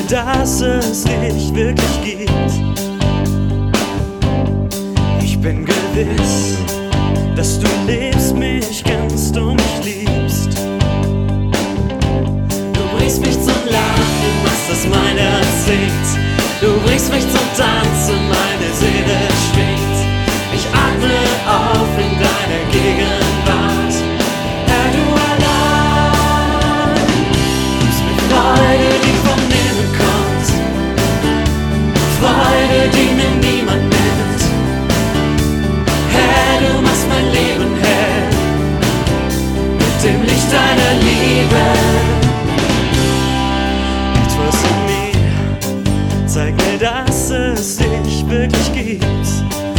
dass es dich wirklich gibt. Ich bin gewiss, dass du lebst, mich kennst und mich liebst. Du bringst mich zum Lachen, machst, dass mein Herz singt. Du bringst mich zum Tanzen, meine Seele schwingt. Ich atme auf in deiner Gegenwart. Herr, du allein gibst mir Freude, die von innen kommt. Freude, die mir niemand nimmt. Herr, du machst mein Leben hell mit dem Licht deiner Liebe. Etwas in mir zeig mir, dass es dich wirklich gibt.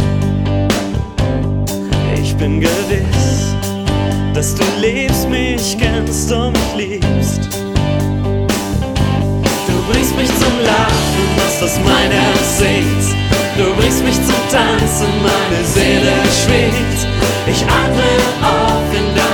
Ich bin gewiss, dass du lebst, mich kennst und mich liebst. Du bringst mich zum Lachen, machst, dass mein Herz singt. Du bringst mich zum Tanzen, meine Seele schwingt. Ich atme auf in deiner